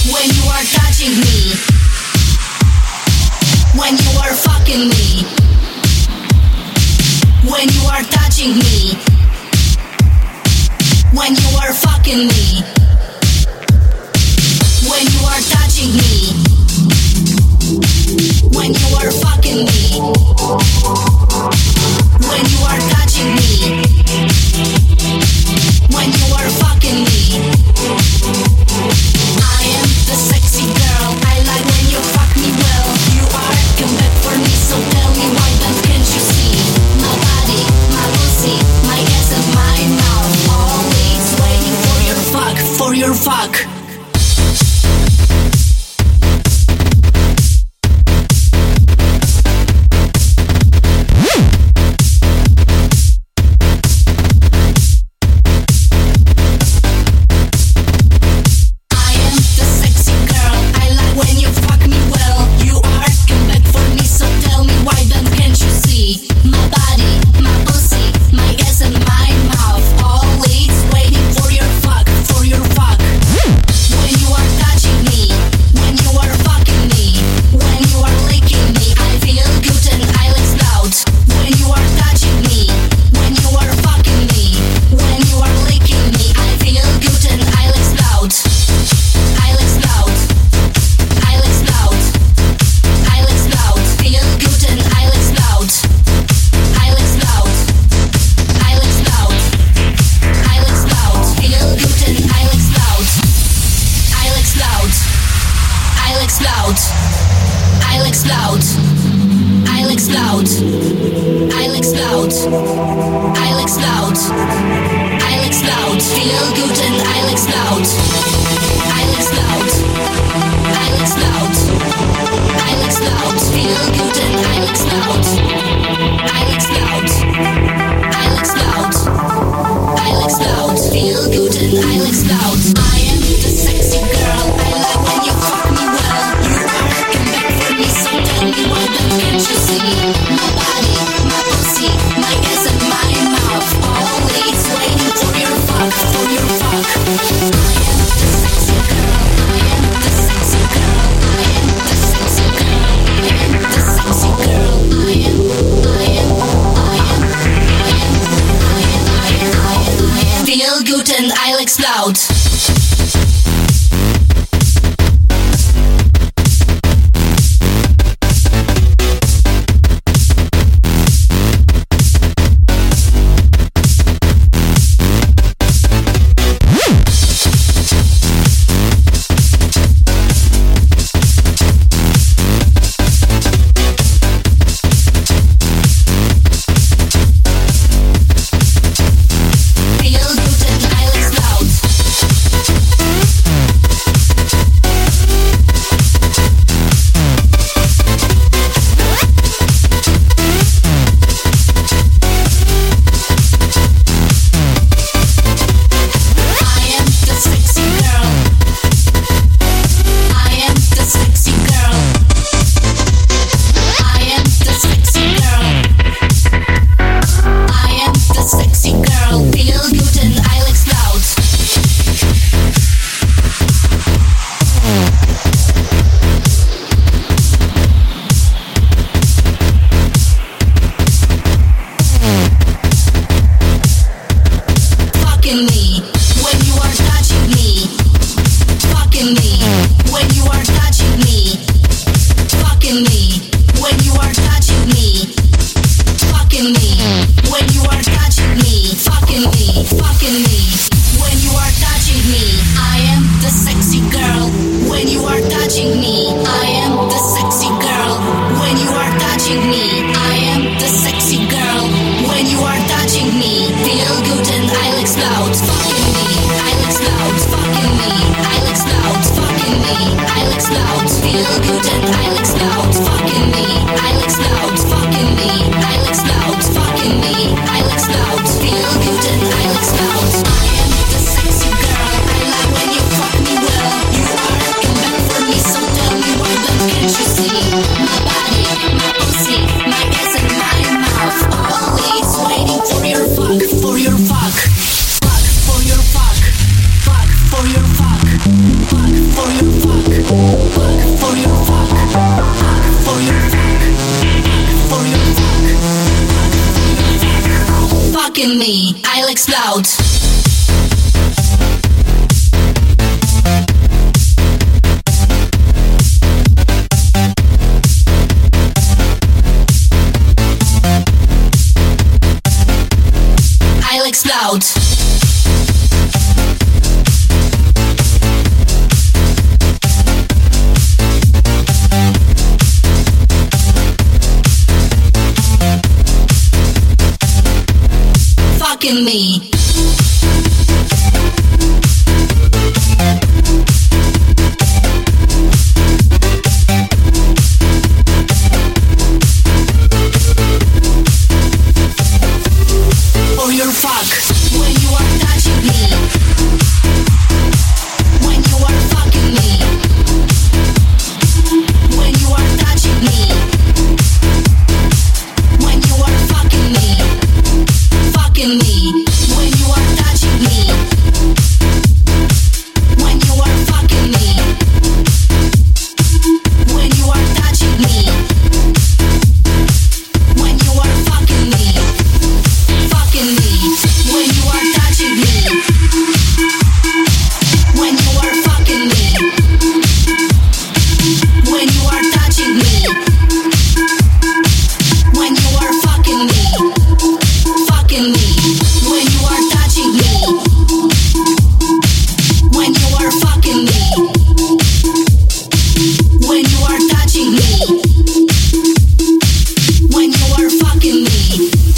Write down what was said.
when you are touching me, when you are fucking me, when you are touching me, when you are fucking me, when you are touching me, when you are fucking me, when you are touching me, when you are fucking me. I am the sexy girl, I like when you fuck me well. You are, come back for me, so tell me why then can't you see? My body, my pussy, my ass and my mouth, always waiting for your fuck, for your fuck. For your fuck. fucking me. Or you're fuck when you are touching me. When you are fucking me. When you are touching me. When you are fucking me. Fucking me. When you are touching me. When you are fucking me. When you are touching me. When you are fucking me. Fucking me. When you are touching me. When you are fucking me. When you are touching me. When you are fucking me. Fucking me. When you are touching me. When you are fucking me. When you are touching me. When you are fucking me.